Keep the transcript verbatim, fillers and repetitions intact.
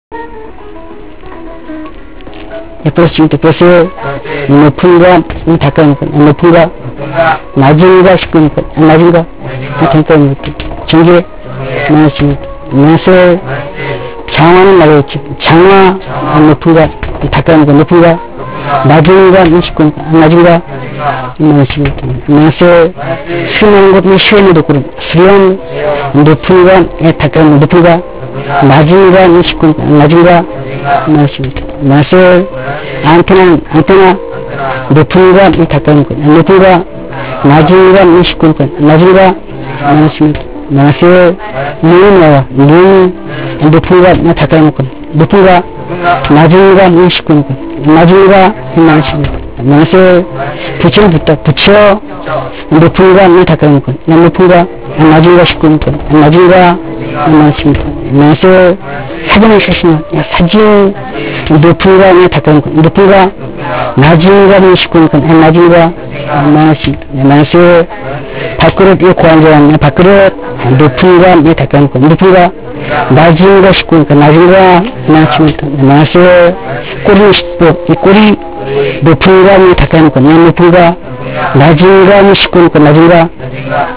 예, 그렇습니다. 그래서 높은가 닦아놓고 높은가 낮은가 싶으니까 낮은가 닦아놓고 전개 많습니다. 그래서 장화는 말했죠. 장화 높은가 닦아놓고 높은가 낮은가 싶으니까 낮은가 많습니다. 그래서 수련하는 것도 시원해도 그렇고 수련 높은가 닦아놓고 높은가 낮은가 싶으니까 낮은가 많습니다. 그래서 안테나 안테나 높은가 닦아놓고 높은가 낮은가 싶으니까 낮은가 많습니다. 그래서 눈이 나와 눈 높은가 닦아놓고 높은가 낮은가 싶으니까 낮은가 많습니다. 그래서 부처는 붙다 부처 높은가 닦아놓고 높은가 낮은가 싶으니까 낮은가 많습니다. 그래서 사진을 쓰시면 사진 높은가 닦아놓고 높은가 낮은가 싶으니까 낮은가 많습니다. 그래서 밥그릇 이 고안자는 밥그릇 높은가 닦아놓고 높은가 낮은가 싶으니까 낮은가 많습니다. 그래서 꼬리 싶고 이 꼬리 높은가 닦아놓고 높은가 낮은가 싶으니까 낮은가